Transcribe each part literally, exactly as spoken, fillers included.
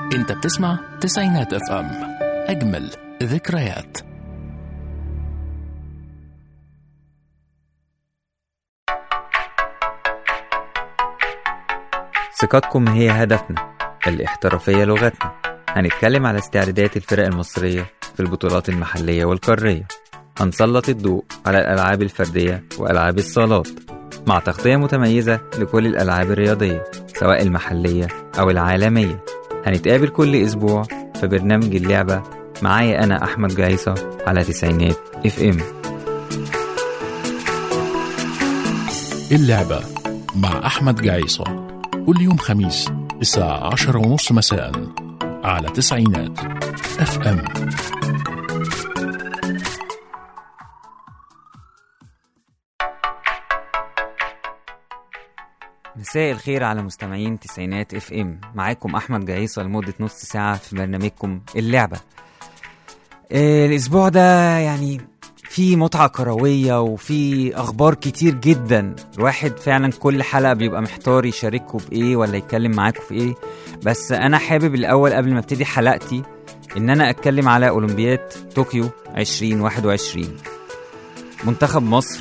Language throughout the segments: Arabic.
انت بتسمع تسعينات اف ام، اجمل ذكريات. ثقتكم هي هدفنا، الاحترافية لغتنا. هنتكلم على استعدادات الفرق المصرية في البطولات المحلية والقارية. هنسلط الضوء على الألعاب الفردية وألعاب الصالات مع تغطية متميزة لكل الألعاب الرياضية سواء المحلية أو العالمية. هنتقابل كل أسبوع في برنامج اللعبة معايا أنا أحمد جعيصة على تسعينات اف ام. اللعبة مع أحمد جعيصة كل يوم خميس الساعة عشرة ونص مساء على تسعينات اف ام. مساء الخير على مستمعين تسعينات اف ام، معاكم احمد جعيصة لمدة نص ساعة في برنامجكم اللعبة. آه الاسبوع ده يعني في متعة كروية وفي اخبار كتير جدا. الواحد فعلا كل حلقة بيبقى محتار يشارككم بايه ولا يتكلم معاكم في ايه، بس انا حابب الاول قبل ما ابتدي حلقتي ان انا اتكلم على اولمبياد طوكيو عشرين واحد وعشرين. منتخب مصر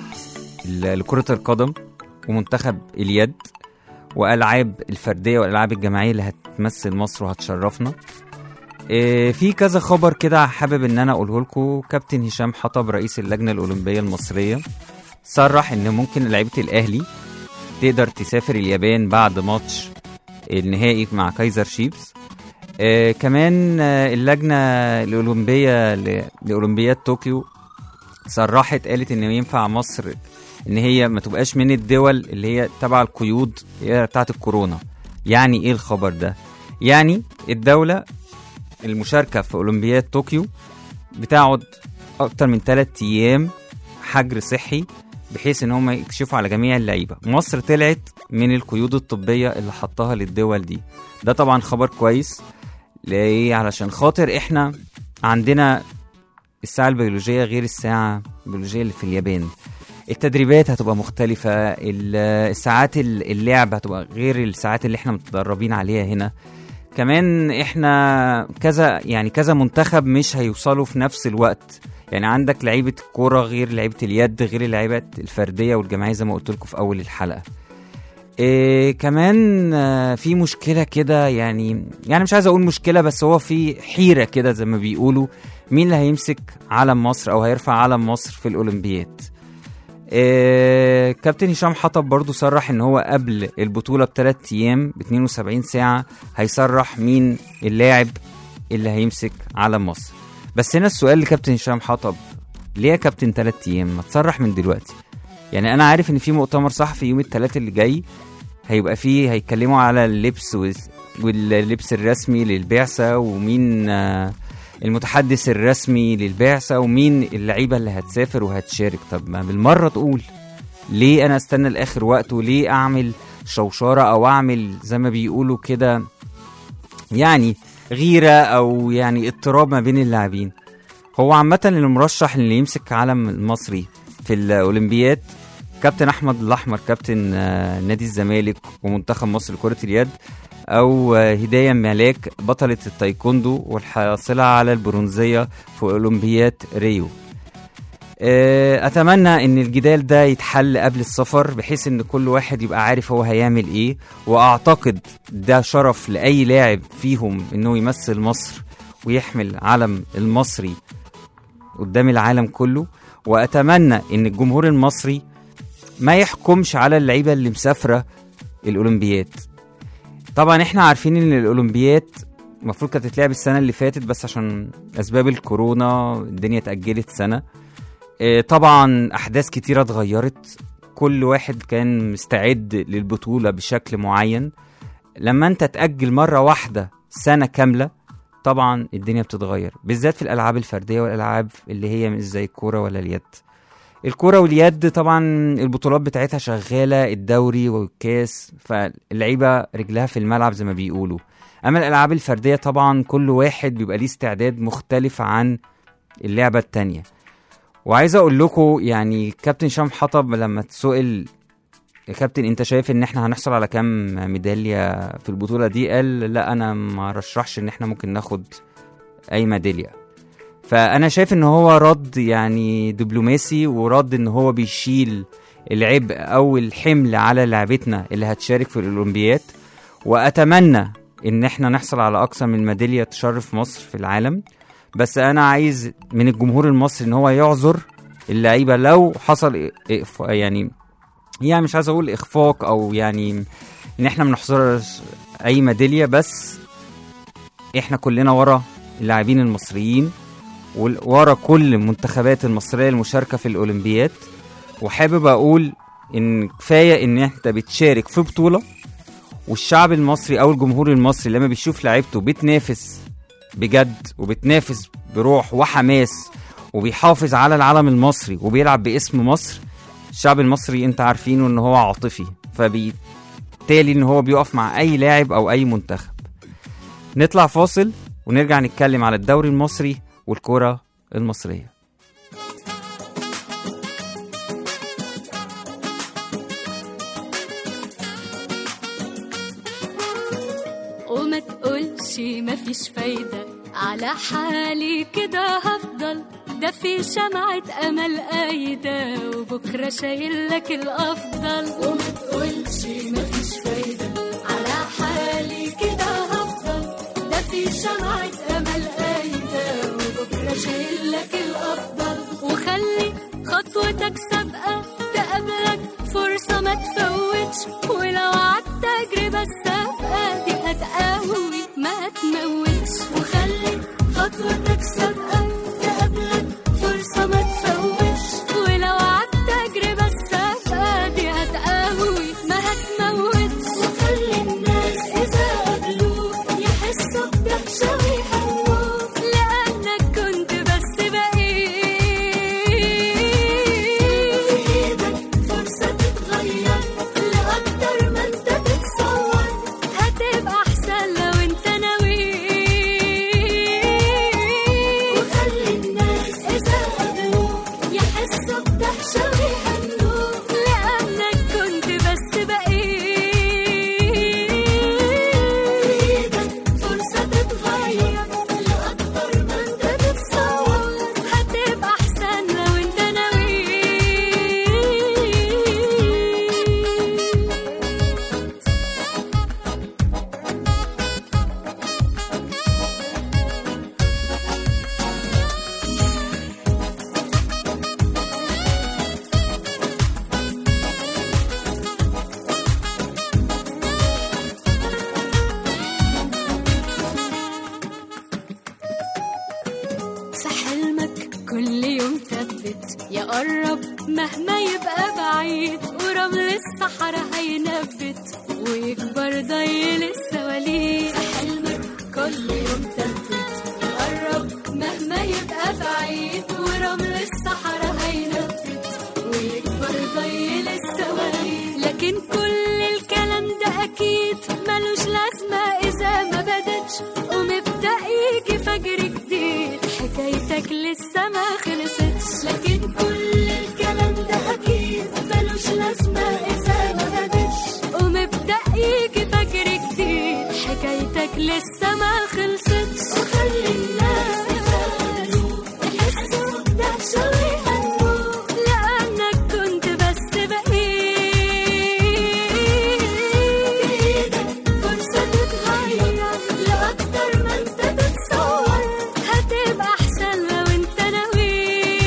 لكرة القدم ومنتخب اليد والألعاب الفردية والألعاب الجماعية اللي هتمثل مصر وهتشرفنا. إيه في كذا خبر كده حابب ان انا اقوله لكم. كابتن هشام حطب رئيس اللجنة الأولمبية المصرية صرح ان ممكن لعيبة الأهلي تقدر تسافر اليابان بعد ماتش النهائي مع كايزر شيفز. إيه كمان اللجنة الأولمبية لأولمبياد طوكيو صرحت قالت ان ينفع مصر ان هي ما تبقاش من الدول اللي هي تبع القيود بتاعت الكورونا. يعني ايه الخبر ده؟ يعني الدولة المشاركة في اولمبياد طوكيو بتقعد اكتر من ثلاثة ايام حجر صحي بحيث ان هم يكشفوا على جميع اللعيبة. مصر طلعت من القيود الطبية اللي حطها للدول دي. ده طبعا خبر كويس. ليه؟ علشان خاطر احنا عندنا الساعة البيولوجية غير الساعة البيولوجية اللي في اليابان. التدريبات هتبقى مختلفة، الساعات اللعب هتبقى غير الساعات اللي احنا متدربين عليها هنا. كمان احنا كذا يعني كذا منتخب مش هيوصلوا في نفس الوقت. يعني عندك لعيبة الكورة غير لعيبة اليد غير اللعيبة الفردية والجماعية زي ما قلت لكم في اول الحلقة. إيه كمان في مشكلة كده، يعني يعني مش عايز اقول مشكلة بس هو في حيرة كده زي ما بيقولوا، مين اللي هيمسك علم مصر او هيرفع علم مصر في الاولمبياد. إيه كابتن هشام حطب برضو صرح ان هو قبل البطولة بثلاث ايام ب اثنين وسبعين ساعة هيصرح مين اللاعب اللي هيمسك علم مصر. بس هنا السؤال لكابتن هشام حطب، ليه يا كابتن ثلاث ايام؟ ما تصرح من دلوقتي. يعني انا عارف ان في مؤتمر صحفي يوم الثلاث اللي جاي هيبقى فيه هيتكلموا على اللبس واللبس الرسمي للبعثة ومين المتحدث الرسمي للبعثة ومين اللعيبة اللي هتسافر وهتشارك. طب ما بالمرة تقول ليه انا استنى الاخر وقت، وليه اعمل شوشارة او اعمل زي ما بيقولوا كده يعني غيرة او يعني اضطراب ما بين اللاعبين. هو عامة المرشح اللي يمسك علم المصري في الاولمبياد كابتن احمد الاحمر كابتن نادي الزمالك ومنتخب مصر لكرة اليد، او هداية ملاك بطلة التايكوندو والحاصلة على البرونزية في اولمبياد ريو. اتمنى ان الجدال ده يتحل قبل السفر بحيث ان كل واحد يبقى عارف هو هيعمل ايه، واعتقد ده شرف لاي لاعب فيهم انه يمثل مصر ويحمل علم المصري قدام العالم كله. واتمنى ان الجمهور المصري ما يحكمش على اللعيبة اللي مسافرة الاولمبياد. طبعا احنا عارفين ان الاولمبياد المفروض كانت تتلعب السنة اللي فاتت بس عشان اسباب الكورونا الدنيا اتأجلت سنة. اه طبعا احداث كتيرة اتغيرت، كل واحد كان مستعد للبطولة بشكل معين. لما انت تأجل مرة واحدة سنة كاملة طبعا الدنيا بتتغير، بالذات في الالعاب الفردية والالعاب اللي هي مش زي الكورة ولا اليد. الكرة واليد طبعا البطولات بتاعتها شغالة، الدوري والكاس، فاللعيبة رجلها في الملعب زي ما بيقولوا. اما الالعاب الفردية طبعا كل واحد بيبقى ليه استعداد مختلف عن اللعبة التانية. وعايز اقول لكم يعني كابتن هشام حطب لما تسئل يا كابتن انت شايف ان احنا هنحصل على كام ميدالية في البطولة دي؟ قال لا انا ما رشحش ان احنا ممكن ناخد اي ميدالية. فانا شايف ان هو رد يعني دبلوماسي، ورد ان هو بيشيل العبء او الحمل على لعبتنا اللي هتشارك في الاولمبياد. واتمنى ان احنا نحصل على اكثر من ميدالية تشرف مصر في العالم. بس انا عايز من الجمهور المصري ان هو يعذر اللعيبة لو حصل إقف... يعني يعني مش عايز اقول اخفاق او يعني ان احنا منحصر اي ميدالية، بس احنا كلنا ورا اللاعبين المصريين ورا كل المنتخبات المصرية المشاركة في الاولمبياد. وحابب اقول ان كفاية ان انت بتشارك في بطولة، والشعب المصري او الجمهور المصري لما بيشوف لعيبته بتنافس بجد وبتنافس بروح وحماس وبيحافظ على العلم المصري وبيلعب باسم مصر، الشعب المصري انت عارفينه ان هو عاطفي، فبالتالي ان هو بيقف مع اي لاعب او اي منتخب. نطلع فاصل ونرجع نتكلم على الدوري المصري والكرة المصرية. وما تقولش مفيش فايدة، على حالي كده هفضل، ده في شمعة أمل قايدة وبكرة شايلك الأفضل. وما تقولش مفيش فايدة، على حالي كده هفضل، ده في شمعة أمل قايدة وبكرة شايلك الأفضل. وخلي خطوتك سابقة تقابلك فرصة ما تفوتش، ولو عدت تجربة السابقة دي هتقوي ما تموتش. وخلي خطوتك سابقة تقابلك فرصة ما تفوتش، ولو عدت تجربة السابقة دي هتقوي ما هتموتش. وخلي الناس إذا قابلوك يحسوا بدهشة ويهنوك، لأنك كنت بس بقيت في إيدك فرصة تتغير لأكتر ما أنت تتصور، هتبقى أحسن لو أنت ناوي. وخلي الناس إذا قابلوك يحسوا بدهشة ويهنوك، لأنك كنت بس بقيت في إيدك فرصة تتغير لأكتر ما أنت تتصور، هتبقى أحسن لو أنت ناوي. في حلمك كل يوم ثبت، يقرب مهما يبقى بعيد، ورمل الصحراء هينبت ويكبر ضيل السواليف. في حلمك كل يوم ثبت، يقرب مهما يبقى بعيد، ورمل الصحراء هينبت ويكبر ضيل السواليف. لكن كل الكلام ده أكيد ملوش لازمة إذا ما بدتش ومبدأ يجي فجر جديد، حكايتك لسه ما خلصتش. لكن كل الكلام ده أكيد ملوش لازمة إذا ما بدتش ومبدأ يجي فجر جديد، حكايتك لسه ما خلصتش. وخلي الناس يسألوك يحسوا بدهشة ويهنوك، لأنك كنت بس بقيت في إيدك فرصة تتغير لأكتر ما أنت تتصور، هتبقى أحسن لو أنت ناوي.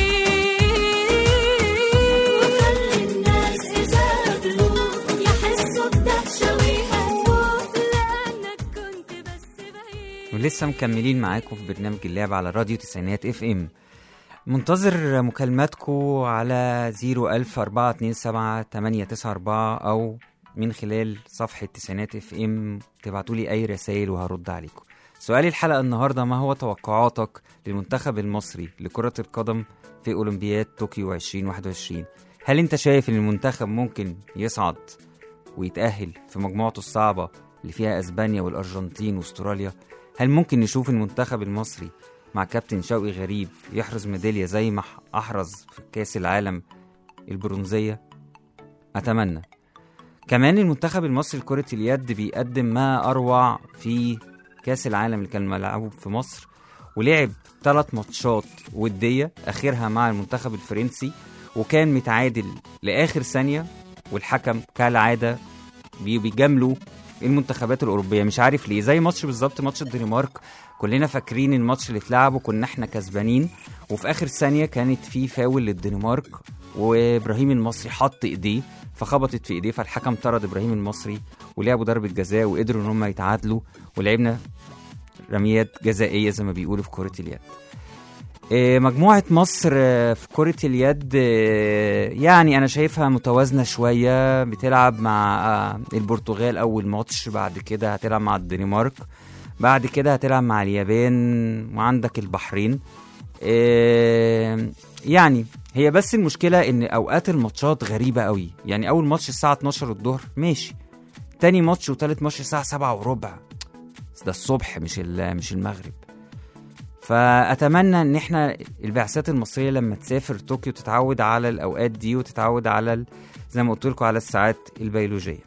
وخلي الناس إذا قابلوك يحسوا بدهشة ويهنوك، لأنك كنت بس بقيت. ولسه مكملين معاكم في برنامج اللعب على راديو تسعينات اف ام. منتظر مكالماتكم على زيرو ألف أربعة اتنين سبعة تمانية تسعة أربعة أو من خلال صفحة تسعينات اف ام تبعتولي أي رسائل وهرد عليكم. سؤال الحلقة النهاردة: ما هو توقعاتك للمنتخب المصري لكرة القدم في أولمبياد طوكيو عشرين واحد وعشرين؟ هل انت شايف ان المنتخب ممكن يصعد ويتأهل في مجموعته الصعبة اللي فيها أسبانيا والأرجنتين واستراليا؟ هل ممكن نشوف المنتخب المصري مع كابتن شوقي غريب يحرز ميدالية زي ما أحرز في كأس العالم البرونزية؟ أتمنى. كمان المنتخب المصري لكرة اليد بيقدم ما أروع في كاس العالم اللي كان ملعوب في مصر، ولعب ثلاث ماتشات ودية آخرها مع المنتخب الفرنسي، وكان متعادل لآخر ثانية، والحكم كالعادة بيجاملوا المنتخبات الأوروبية. مش عارف ليه، زي ماتش بالظبط ماتش الدنمارك، كلنا فاكرين الماتش اللي اتلعب وكنا احنا كسبانين، وفي آخر ثانية كانت في فاول للدنمارك وإبراهيم المصري حط إيديه فخبطت في إيديه، فالحكم طرد إبراهيم المصري ولعبوا ضربة جزاء وقدروا إن هم يتعادلوا، ولعبنا رميات جزائية زي ما بيقولوا في كرة اليد. مجموعة مصر في كرة اليد يعني أنا شايفها متوازنة شوية، بتلعب مع البرتغال أول ماتش، بعد كده هتلعب مع الدنمارك، بعد كده هتلعب مع اليابان، وعندك البحرين. يعني هي بس المشكلة إن أوقات الماتشات غريبة قوي، يعني أول ماتش الساعة اتناشر الظهر ماشي، تاني ماتش وتالت ماتش الساعة سبعة وربع، ده الصبح مش مش المغرب. فأتمنى إن إحنا البعثات المصرية لما تسافر طوكيو تتعود على الأوقات دي، وتتعود على زي ما قلت لكم على الساعات البيولوجية.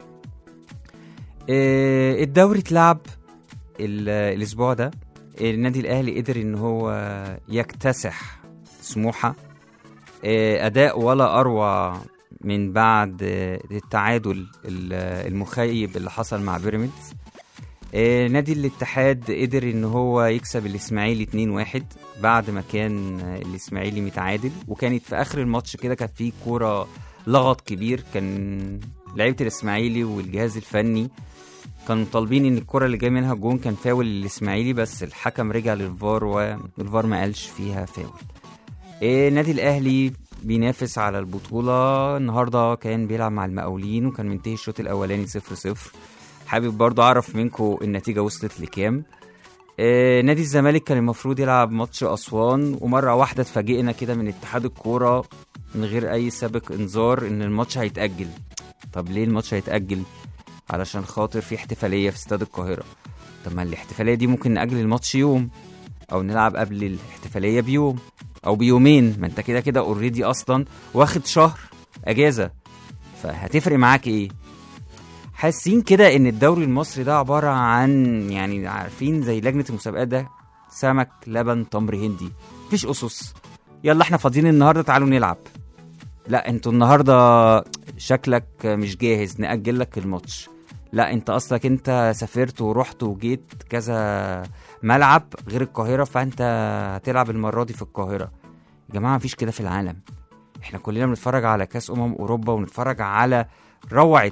الدوري اتلعب الأسبوع ده، النادي الأهلي قدر إن هو يكتسح سموحة، أداء ولا أروع من بعد التعادل المخيب اللي حصل مع بيراميدز. نادي الاتحاد قدر ان هو يكسب الاسماعيلي اتنين واحد بعد ما كان الاسماعيلي متعادل، وكانت في اخر الماتش كده كانت فيه كوره لغط كبير، كان لعيبه الاسماعيلي والجهاز الفني كانوا طالبين ان الكوره اللي جاي منها جون كان فاول للاسماعيلي، بس الحكم رجع للفار والفار ما قالش فيها فاول. النادي الاهلي بينافس على البطوله، النهارده كان بيلعب مع المقاولين وكان منتهي الشوط الاولاني صفر صفر. حابب برضو اعرف منكم النتيجه وصلت لكام. آه نادي الزمالك كان المفروض يلعب ماتش اسوان، ومره واحده اتفاجئنا كده من اتحاد الكوره من غير اي سابق انذار ان الماتش هيتاجل. طب ليه الماتش هيتاجل؟ علشان خاطر في احتفاليه في استاد القاهره. طب ما الاحتفاليه دي ممكن ناجل الماتش يوم، او نلعب قبل الاحتفاليه بيوم او بيومين، ما انت كده كده اوريدي اصلا واخد شهر اجازه، فهتفرق معاك ايه؟ حاسين كده ان الدوري المصري ده عبارة عن يعني عارفين زي لجنة المسابقات ده سمك لبن تمر هندي، مفيش أسس، يلا احنا فاضيين النهاردة تعالوا نلعب، لا انتوا النهاردة شكلك مش جاهز نأجل لك الماتش، لا انت اصلك انت سافرت ورحت وجيت كذا ملعب غير القاهرة فانت هتلعب المرة دي في القاهرة. يا جماعة مفيش كده في العالم، احنا كلنا بنتفرج على كاس امم اوروبا ونتفرج على روعة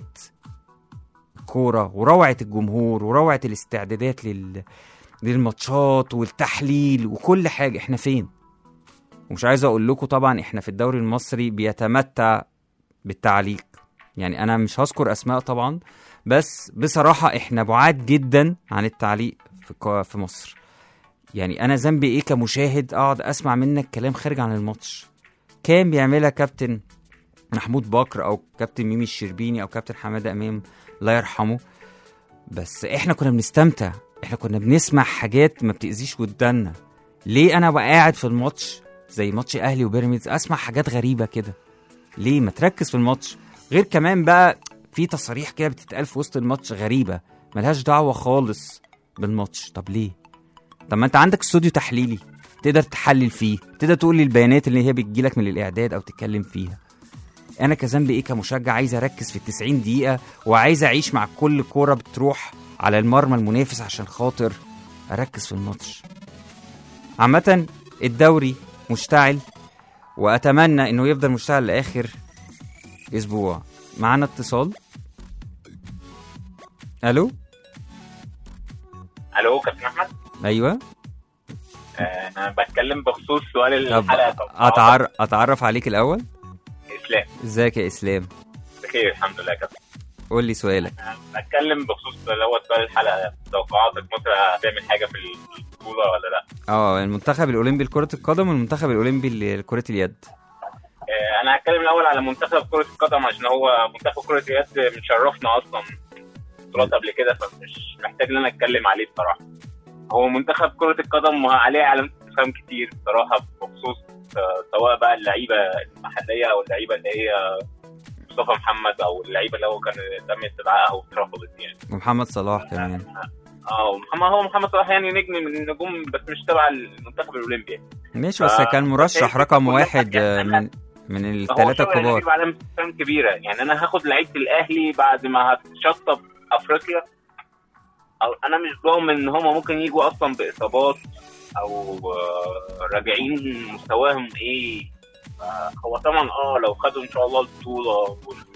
كورة وروعة الجمهور وروعة الاستعدادات لل... للماتشات والتحليل وكل حاجة. احنا فين؟ ومش عايز اقول لكم طبعا احنا في الدوري المصري بيتمتع بالتعليق، يعني انا مش هذكر اسماء طبعا، بس بصراحة احنا بعاد جدا عن التعليق في, في مصر. يعني انا ذنبي ايه كمشاهد اقعد اسمع منك كلام خارج عن الماتش؟ كان بيعملها كابتن محمود بكر او كابتن ميمي الشربيني او كابتن حمادة امام الله يرحمه، بس احنا كنا بنستمتع، احنا كنا بنسمع حاجات ما بتأذيش ودنا. ليه انا بقى قاعد في الماتش زي ماتش اهلي وبيراميدز اسمع حاجات غريبة كده؟ ليه ما تركز في الماتش؟ غير كمان بقى في تصاريح كده بتتقال في وسط الماتش غريبة ملهاش دعوة خالص بالماتش. طب ليه؟ طب ما انت عندك استوديو تحليلي تقدر تحلل فيه، تقدر تقول لي البيانات اللي هي بتجيلك من الاعداد او تتكلم فيها. انا كذنبي ايه كمشجع عايز اركز في التسعين دقيقة وعايز اعيش مع كل كورة بتروح على المرمى المنافس عشان خاطر اركز في الماتش. عامة الدوري مشتعل واتمنى انه يفضل مشتعل لاخر اسبوع. معانا اتصال. الو الو كابتن احمد. ايوه آه انا بتكلم بخصوص سؤال الحلقه. طب أتعر... اتعرف عليك الاول. اسلام. ازيك يا اسلام؟ بخير الحمد لله يا كابتن. قول لي سؤالك. أه بتكلم بخصوص اللي هو سؤال الحلقه، توقعاتك مصر هتعمل حاجه في البطوله ولا لا؟ اه المنتخب الاولمبي لكره القدم والمنتخب الاولمبي لكره اليد. آه انا هتكلم الاول على منتخب كره القدم عشان هو منتخب كره اليد مشرفنا اصلا بطولات قبل كده، فمش محتاج ان انا اتكلم عليه بصراحه. هو منتخب كره القدم عليه علامات استفهام كتير بصراحه بخصوص سواء بقى اللعيبه المحليه او اللعيبه اللي هي مصطفى محمد او اللعيبه اللي هو كان تم استدعائها واترفضت يعني. ومحمد صلاح كمان. اه محمد هو محمد صلاح يعني نجم من النجوم بس مش تبع المنتخب الاولمبي. ماشي بس كان مرشح رقم واحد من من الثلاثه الكبار. علامه استفهام كبيره يعني. انا هاخد لعيبه الاهلي بعد ما هتشطب افريقيا، أو انا مش ضامن ان هم ممكن يجوا اصلا باصابات او راجعين مستواهم ايه. هو طبعا اه لو خدوا ان شاء الله البطوله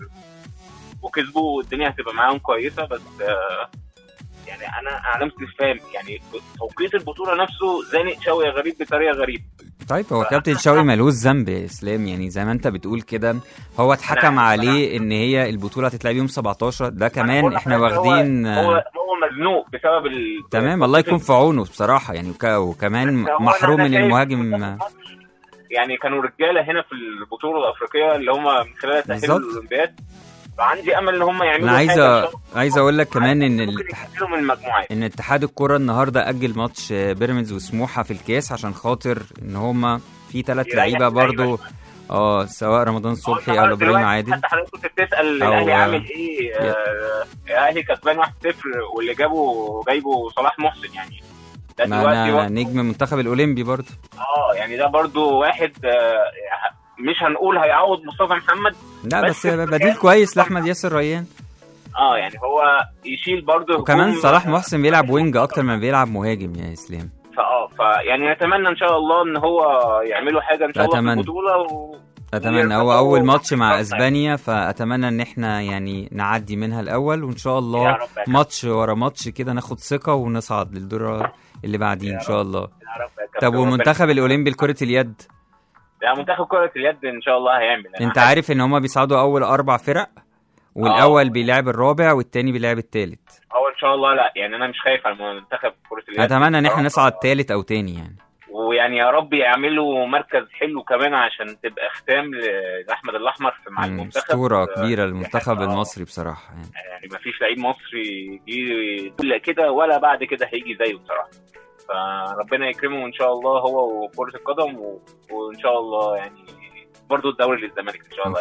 وكسبوا الدنيا هتبقى معاهم كويسه، بس يعني انا علامه استفهام يعني. توقيت البطوله نفسه زانق شوقي غريب بطريقه غريبه. طيب هو كابتن شوقي ملوش ذنب يا اسلام يعني، زي ما انت بتقول كده هو اتحكم عليه ان هي البطوله هتتلعب يوم سبعتاشر. ده كمان احنا واخدين هو هو مزنوق بسبب ال... تمام الله يكون في عونه بصراحه يعني، وكمان محروم من المهاجم يعني. كانوا رجاله هنا في البطوله الافريقيه اللي هم من خلال تاهيل الاولمبياد، فعندي امل ان هم يعملوا انا عايز أ... عايز اقول لك كمان ان الاتحاد ان اتحاد الكره النهارده اجل ماتش بيراميدز وسموحه في الكاس عشان خاطر ان هم في ثلاث لعيبه برضو اه سواء رمضان صبحي او ابراهيم عادل. حتى حضرتك كنت بتسال الاهلي عامل ايه. الاهلي كسبان واحد صفر واللي جابه جايبه صلاح محسن يعني. ده دلوقتي نجم المنتخب الاولمبي برضو. اه يعني ده برضو واحد آه مش هنقول هيعوض مصطفى محمد، لا بس, بس بديل كويس لاحمد ياسر ريان. اه يعني هو يشيل برضه. وكمان صلاح محسن بيلعب وينج اكتر من بيلعب مهاجم يا اسلام. فاه فيعني نتمنى ان شاء الله ان هو يعملوا حاجه ان شاء الله في البطوله و... اتمنى. هو اول ماتش مع اسبانيا، فاتمنى ان احنا يعني نعدي منها الاول وان شاء الله ماتش ورا ماتش كده ناخد ثقه ونصعد للدور اللي بعديه ان شاء الله. طب والمنتخب الاولمبي لكره اليد؟ لا منتخب كرة اليد ان شاء الله هيعمل. انت عارف ان هما بيصعدوا اول اربع فرق والاول بيلعب الرابع والتاني بيلعب الثالث. هو ان شاء الله لا يعني انا مش خايف على منتخب كرة اليد. اتمنى ان احنا نصعد ثالث او تاني يعني، ويعني يا رب يعملوا مركز حلو كمان عشان تبقى ختام لاحمد الاحمر مع المنتخب. اسطوره كبيره للمنتخب المصري بصراحه يعني. يعني ما فيش لعيب مصري يجي كده ولا بعد كده هيجي زيه بصراحه. فربنا يكرمه ان شاء الله هو وكرة القدم و... وان شاء الله يعني برضو الدوري للزمالك ان شاء الله.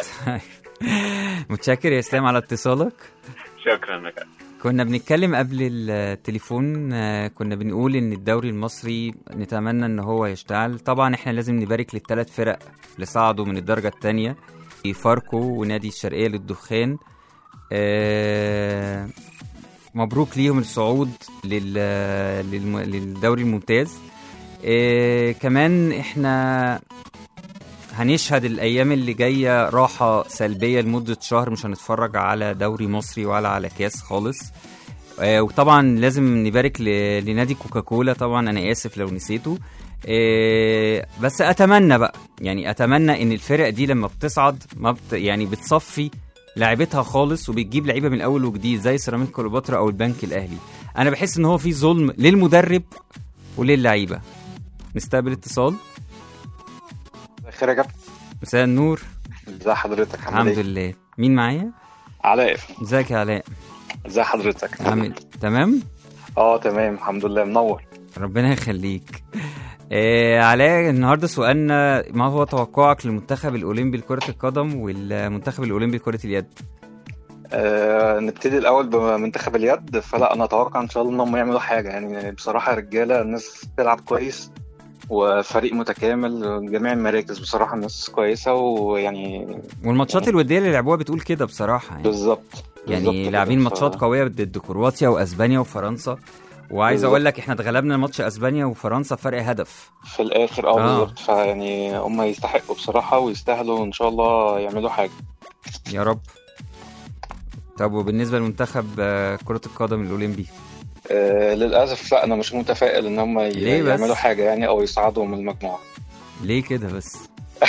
متشكر يا اسلام على اتصالك. شكرا لك. كنا بنتكلم قبل التليفون كنا بنقول ان الدوري المصري نتمنى ان هو يشتغل. طبعا احنا لازم نبارك للثلاث فرق اللي صعدوا من الدرجة الثانية، فاركو ونادي الشرقية للدخان. أه مبروك ليهم الصعود لل... للم... للدوري الممتاز. أه كمان احنا هنشهد الايام اللي جايه راحه سلبيه لمده شهر، مش هنتفرج على دوري مصري ولا على كاس خالص. آه وطبعا لازم نبارك ل... لنادي كوكاكولا. طبعا انا اسف لو نسيته. آه بس اتمنى بقى يعني اتمنى ان الفرق دي لما بتصعد ما بت... يعني بتصفي لاعبتها خالص وبتجيب لعيبه من اول وجديد زي سيراميكا كليوباترا او البنك الاهلي. انا بحس ان هو في ظلم للمدرب وللعيبه. نستقبل اتصال. خير يا كابتن. مساء النور. ازي حضرتك؟ الحمد لله. مين معايا؟ علاء. ازيك يا علاء؟ ازي حضرتك؟ عامل تمام؟ اه تمام الحمد لله منور. ربنا يخليك. آه علاء النهارده سؤالنا ما هو توقعك للمنتخب الاولمبي لكرة القدم والمنتخب الاولمبي لكرة اليد؟ آه نبتدي الاول بمنتخب اليد. فلا انا اتوقع ان شاء الله انهم يعملوا حاجه يعني. بصراحه رجاله الناس بتلعب كويس وفريق متكامل جميع المراكز. بصراحه الناس كويسه ويعني والماتشات يعني الوديه اللي لعبوها بتقول كده بصراحه يعني. بالظبط يعني لاعبين ماتشات ف... قويه ضد كرواتيا واسبانيا وفرنسا. وعايز اقول لك احنا اتغلبنا ماتش اسبانيا وفرنسا فرق هدف في الاخر. اه بالظبط. فيعني هم يستحقوا بصراحه ويستاهلوا ان شاء الله يعملوا حاجه يا رب. طب وبالنسبه للمنتخب كره القدم الاولمبي؟ آه للاسف لا انا مش متفائل ان هم يعملوا حاجه يعني او يصعدوا من المجموعه. ليه كده بس؟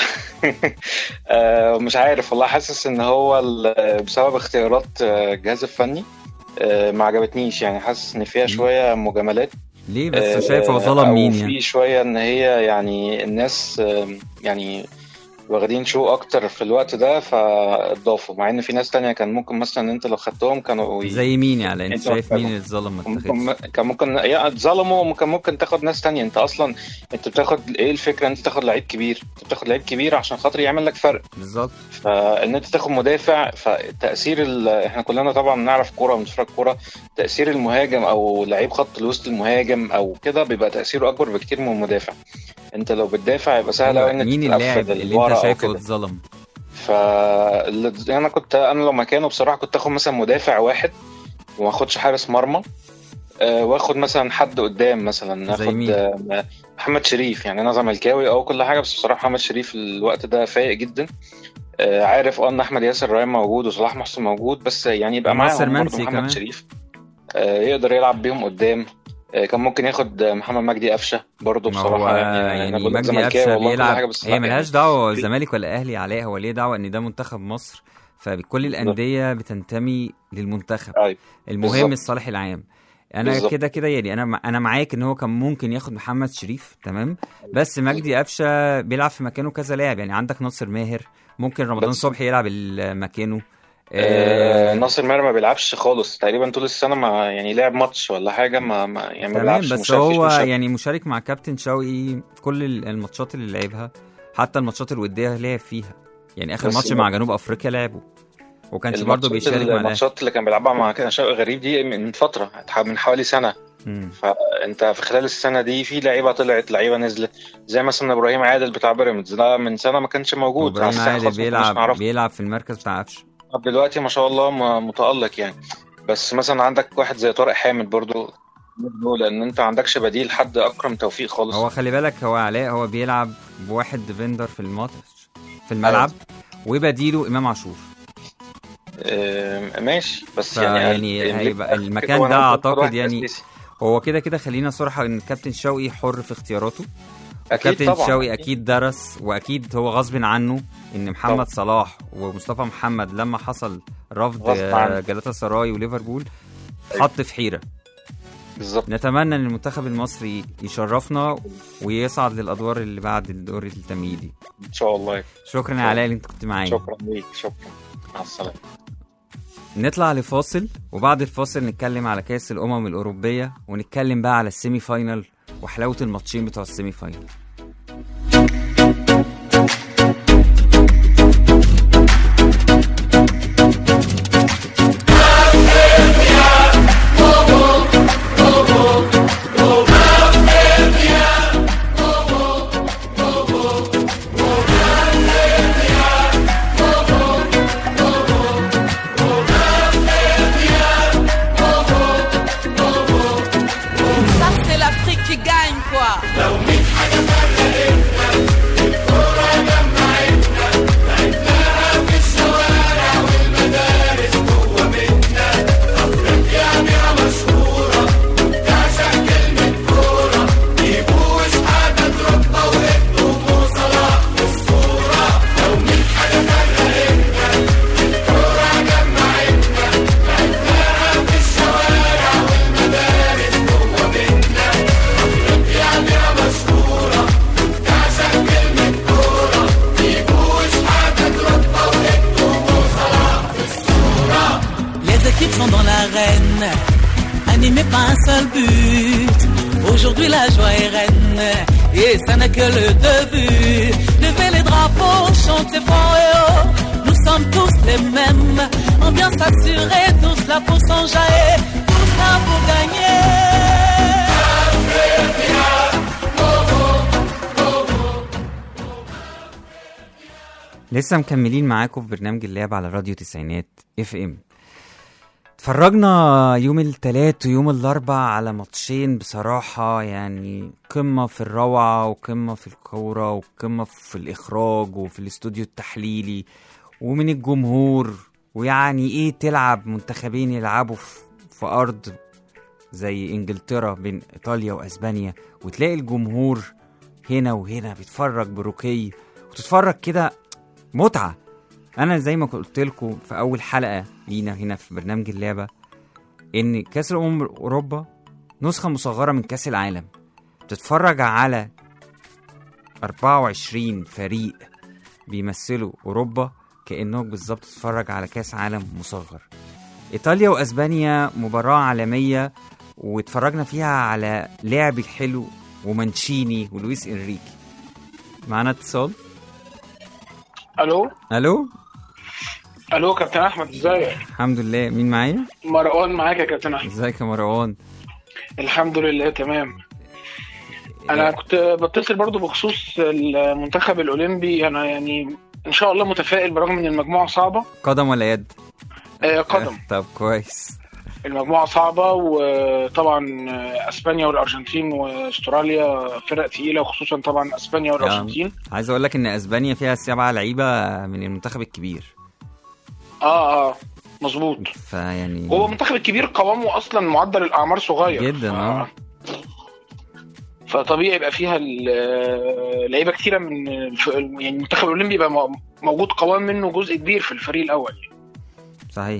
آه مش عارف والله. حاسس ان هو بسبب اختيارات الجهاز الفني آه ما عجبتنيش يعني. حاسس ان فيها شويه مجاملات. ليه بس؟ شايف هو ظلم مين يعني؟ في شويه ان هي يعني الناس آه يعني واخدين شو اكتر في الوقت ده فاضافوا، مع ان في ناس تانية كان ممكن مثلا انت لو خدتهم كانوا ي... زي مين يعني؟ انت انت شايف محتاجهم. مين اللي اتظلم ما ممكن اتخذش؟ كان ممكن يا اتظلموا، وكان ممكن تاخد ناس تانية. انت اصلا انت بتاخد ايه الفكره؟ انت تاخد لعيب كبير، انت بتاخد لعيب كبير عشان خاطر يعمل لك فرق. بالظبط. فان انت تاخد مدافع، فتاثير ال... احنا كلنا طبعا نعرف كوره ونتفرج كوره، تاثير المهاجم او لعيب خط الوسط المهاجم او كده بيبقى تاثيره اكبر بكتير من المدافع. انت لو بتدافع يبقى سهل قوي أيوة. انك مين تتقفل اللاعب اللي لورا انت او شايفه كده. اتظلم؟ ف انا كنت انا لو مكانه بصراحه كنت اخد مثلا مدافع واحد وما اخدش حارس مرمى. أه واخد مثلا حد قدام، مثلا زي اخد مين؟ آه، محمد شريف. يعني انا زملكاوي او كل حاجه، بس بصراحه محمد شريف الوقت ده فايق جدا. أه عارف اه ان احمد ياسر ريان موجود وصلاح محسن موجود، بس يعني يبقى وناصر معاهم برضه منسي محمد كمان. شريف. أه يقدر يلعب بيهم قدام. أه كان ممكن ياخد محمد مجدي قفشه برضه ما هو بصراحه. يعني انا يعني بقول لك مجدي زملكاوي قفشه والله كل بيلعب، حاجه، بس هي لا ملهاش يعني دعوه في الزمالك ولا اهلي علاء، هو ليه دعوه ان ده منتخب مصر، فكل الانديه بتنتمي للمنتخب. ايوه المهم بالظبط الصالح العام. انا بالظبط. كده كده يعني انا مع- انا معاك ان هو كان ممكن ياخد محمد شريف، تمام، بس مجدي قفشه بيلعب في مكانه كذا لاعب. يعني عندك ناصر ماهر، ممكن رمضان بس صبحي يلعب ال- مكانه. آه آه ناصر ماهر ما بيلعبش خالص تقريبا طول السنة، ما يعني لعب ماتش ولا حاجة، ما, ما يعني ما تمام، بيلعبش، بس مشارك فيش هو مشاركة. يعني مشارك مع كابتن شوقي في كل ال- الماتشات اللي لعبها، حتى الماتشات الوديه لعب فيها. يعني اخر بس ماتش مع جنوب افريقيا لعبه، وكانش برضه الماتشات بيشارك مع الاهلي. الماتشات اللي كان بيلعبها مع كان شوقي غريب دي من فترة، من حوالي سنة. مم. فانت في خلال السنة دي في لعيبة طلعت، لعيبة نزلت، زي مثلا ابراهيم عادل بتاع بيراميدز ده من سنة ما كانش موجود على وابراهيم الساحة عادل خالص، ما كناش بيلعب نعرفه. بيلعب في المركز بتاع قفشه. دلوقتي ما شاء الله م- متألق يعني. بس مثلا عندك واحد زي طارق حامد برضو، لان انت ما عندكش بديل حد اكرم توفيق خالص. هو خلي بالك هو علاء هو بيلعب بواحد ديفندر في الماتش في الملعب، وبديله امام عاشور. آه، ماشي بس فيعني يعني هيبقى كده المكان وأنا ده قلت خد اعتقد واحد يعني أساسي. هو كده كده. خلينا صراحة ان كابتن شوقي حر في اختياراته، اكيد كابتن طبعا شوقي اكيد درس، واكيد هو غصب عنه ان محمد طبعا. صلاح ومصطفى محمد لما حصل رفض غصب عنه. جلاتا سراي وليفربول أيوة. حط في حيرة. بالظبط. نتمنى ان المنتخب المصري يشرفنا ويصعد للادوار اللي بعد الدور التمهيدي ان شاء الله. شكرا يا علاء اللي انت كنت معايا. شكرا ليك، شكرا، مع السلامه. نطلع لفاصل، وبعد الفاصل نتكلم على كأس الأمم الأوروبية، ونتكلم بقى على السيمي فاينل وحلاوة الماتشين بتوع السيمي فاينل. Ça c'est l'Afrique qui gagne quoi. Les équipes sont dans l'arène, animées par un seul but. Aujourd'hui la joie est reine, et ça n'est que le début. Levez les drapeaux, chantez fort et haut. Nous sommes tous les mêmes, ambiance assurée, tous là pour s'enjailler, tous là pour gagner. لسه مكملين معاكم في برنامج اللعب على راديو تسعينات اف ام. اتفرجنا يوم الثلاث ويوم الاربع على ماتشين بصراحة يعني قمة في الروعة وقمة في الكورة وقمة في الإخراج وفي الاستوديو التحليلي ومن الجمهور. ويعني ايه تلعب منتخبين يلعبوا في, في أرض زي انجلترا بين إيطاليا وأسبانيا، وتلاقي الجمهور هنا وهنا بيتفرج برقي، وتتفرج كده متعة. انا زي ما قلت لكم في اول حلقة لينا هنا في برنامج اللعبة ان كاس الامم اوروبا نسخة مصغرة من كاس العالم، بتتفرج على أربعة وعشرين فريق بيمثلوا اوروبا كانك بالظبط تتفرج على كاس عالم مصغر. ايطاليا واسبانيا مباراه عالميه واتفرجنا فيها على لعب الحلو ومانشيني ولويس انريكي. معنا اتصال. الو الو الو كابتن احمد، ازيك؟ الحمد لله. مين معايا؟ مروان معاك يا كابتن احمد. ازيك يا مروان؟ الحمد لله تمام. انا كنت بتصل برضو بخصوص المنتخب الاولمبي. انا يعني ان شاء الله متفائل برغم ان المجموعه صعبه. قدم ولا يد؟ آه قدم. طب كويس. المجموعه صعبه، وطبعا اسبانيا والارجنتين واستراليا فرق ثقيله، وخصوصا طبعا اسبانيا والارجنتين. يعني عايز اقول لك ان اسبانيا فيها سبعة لعيبه من المنتخب الكبير. اه اه مظبوط. فيعني هو المنتخب الكبير قوامه اصلا معدل الاعمار صغير جدا. اه فطبيعي يبقى فيها لعيبه كتيره من يعني المنتخب الاولمبي يبقى موجود قوام منه جزء كبير في الفريق الاول. صحيح.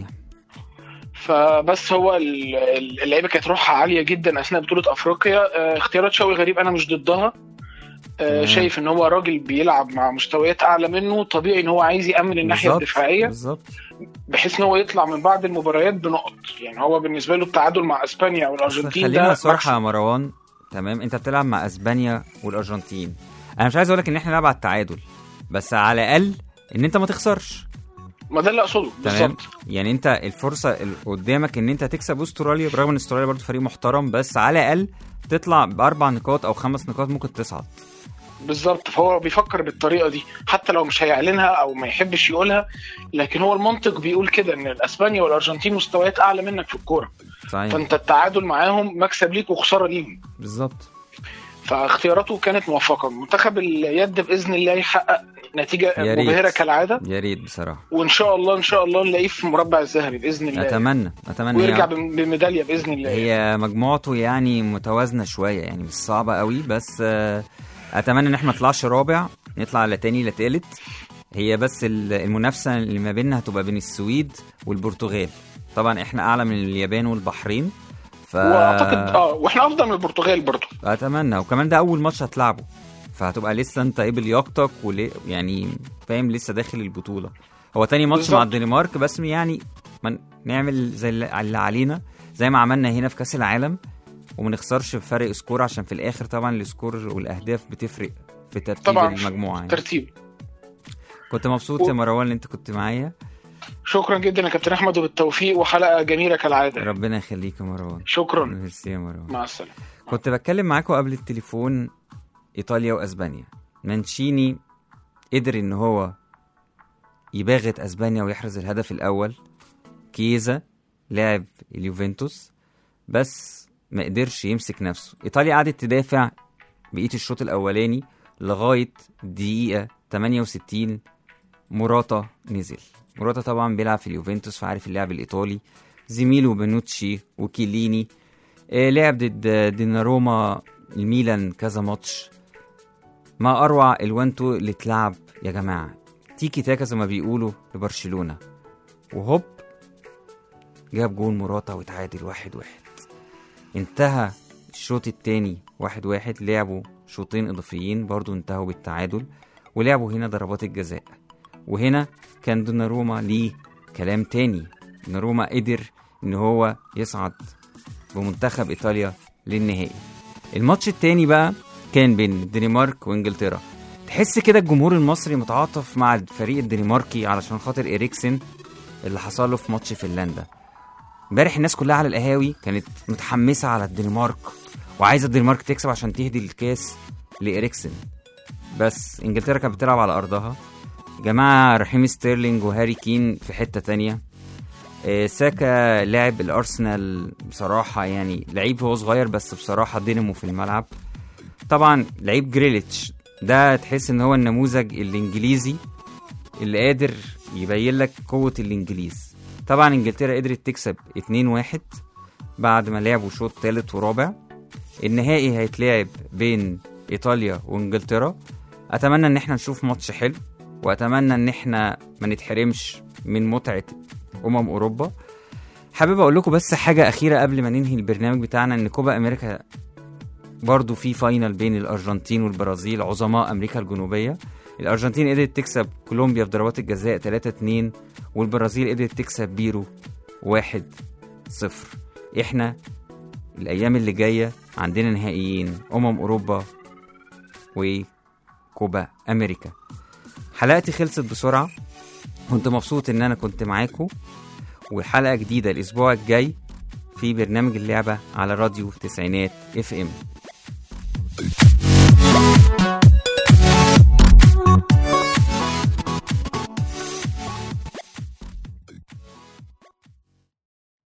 فبس هو اللعيبه كانت روحها عاليه جدا اثناء بطوله افريقيا. اختيارات شوقي غريب انا مش ضدها. شايف ان هو راجل بيلعب مع مستويات اعلى منه، طبيعي ان هو عايز يامن الناحيه الدفاعيه بالظبط، بحيث ان هو يطلع من بعض المباريات بنقط. يعني هو بالنسبه له التعادل مع اسبانيا والارجنتين ده خلينا صراحه يا مروان. تمام، انت بتلعب مع اسبانيا والارجنتين. انا مش عايز اقول لك ان احنا نلعب على التعادل، بس على الاقل ان انت ما تخسرش. ما ده اللي اقصده بالظبط. يعني انت الفرصه اللي قدامك ان انت تكسب استراليا، برغم ان استراليا برضو فريق محترم، بس على الاقل تطلع باربع نقاط او خمس نقاط ممكن تصعد. بالظبط. فهو بيفكر بالطريقه دي حتى لو مش هيعلنها او ما يحبش يقولها، لكن هو المنطق بيقول كده ان الاسبانيا والارجنتين مستويات اعلى منك في الكوره. صحيح. فانت التعادل معاهم مكسب ليك وخساره ليهم. بالظبط. فاختياراته كانت موفقه. منتخب اليد باذن الله يحقق نتيجه مبهره كالعاده. يا ريت بصراحه. وان شاء الله ان شاء الله نلاقيه في مربع الذهبي باذن الله. اتمنى اتمنى ويرجع بميداليه باذن الله. هي مجموعته يعني متوازنه شويه، يعني مش صعبه قوي، بس اتمنى ان احنا ما نطلعش رابع، نطلع لا تاني لا تالت. هي بس المنافسه اللي ما بيننا هتبقى بين السويد والبرتغال. طبعا احنا اعلى من اليابان والبحرين. ف... واعتقد اه واحنا افضل من البرتغال برضو. اتمنى. وكمان ده اول ماتش هتلعبه، فهتبقى لسه انت ايه بلياقتك ولي... يعني فاهم لسه داخل البطوله. هو تاني ماتش بالزبط. مع الدنمارك، بس يعني من... نعمل زي اللي علينا زي ما عملنا هنا في كاس العالم، وما نخسرش بفرق سكور، عشان في الاخر طبعا السكور والاهداف بتفرق في ترتيب طبعا المجموعه يعني. ترتيب. كنت مبسوط و... يا مروان ان انت كنت معايا. شكرا جدا يا كابتن احمد، وبالتوفيق، وحلقه جميله كالعاده. ربنا يخليك يا مروان. شكرا. ميرسي يا مروان. مع السلامه. كنت بتكلم معاكم قبل التليفون ايطاليا واسبانيا. مانشيني قدر ان هو يباغت اسبانيا ويحرز الهدف الاول. كيزا لاعب اليوفنتوس بس ما قدرش يمسك نفسه. ايطاليا قعدت تدافع بقيه الشوط الاولاني لغايه دقيقه ثمانية وستين. موراتا نزل. موراتا طبعا بيلعب في اليوفنتوس فعارف اللعب الايطالي. زميله بنوتشي وكيليني. آه لعب ضد ديناروما الميلان كذا ماتش. ما اروع الوانتو اللي اتلعب يا جماعه. تيكي تاكا زي ما بيقولوا لبرشلونه. وهوب جاب جون موراتا وتعادل واحد واحد. انتهى الشوط الثاني واحد واحد. لعبوا شوطين اضافيين برضو انتهوا بالتعادل، ولعبوا هنا ضربات الجزاء. وهنا كان دوناروما ليه كلام تاني. دوناروما قدر ان هو يصعد بمنتخب ايطاليا للنهائي. الماتش التاني بقى كان بين الدنمارك وانجلترا. تحس كده الجمهور المصري متعاطف مع الفريق الدنماركي علشان خاطر إريكسن اللي حصل له في ماتش فنلندا. امبارح الناس كلها على القهاوي كانت متحمسه على الدنمارك وعايزه الدنمارك تكسب عشان تهدي الكاس لإريكسن. بس انجلترا كانت بتلعب على ارضها. جماعه رحيم ستيرلينج وهاري كين في حته تانية. آه ساكا لاعب الارسنال بصراحه يعني لعيب هو صغير بس بصراحه دينامو في الملعب. طبعا لعيب جريليتش ده تحس ان هو النموذج الانجليزي اللي قادر يبين لك قوه الانجليز. طبعا انجلترا قدرت تكسب اتنين واحد بعد ما لعبوا شوط ثالث ورابع. النهائي هيتلعب بين ايطاليا وانجلترا. اتمنى ان احنا نشوف ماتش حلو، واتمنى ان احنا ما نتحرمش من متعه امم اوروبا. حابب اقول لكم بس حاجه اخيره قبل ما ننهي البرنامج بتاعنا، ان كوبا امريكا برضو في فاينل بين الارجنتين والبرازيل عظماء امريكا الجنوبيه. الارجنتين قدرت تكسب كولومبيا في ضربات الجزاء ثلاثة اتنين، والبرازيل قدرت تكسب بيرو واحد صفر. احنا الايام اللي جايه عندنا نهائيين امم اوروبا وكوبا امريكا. حلقتي خلصت بسرعه، كنت مبسوط ان انا كنت معاكم، وحلقه جديده الاسبوع الجاي في برنامج اللعبه على راديو تسعينات اف ام.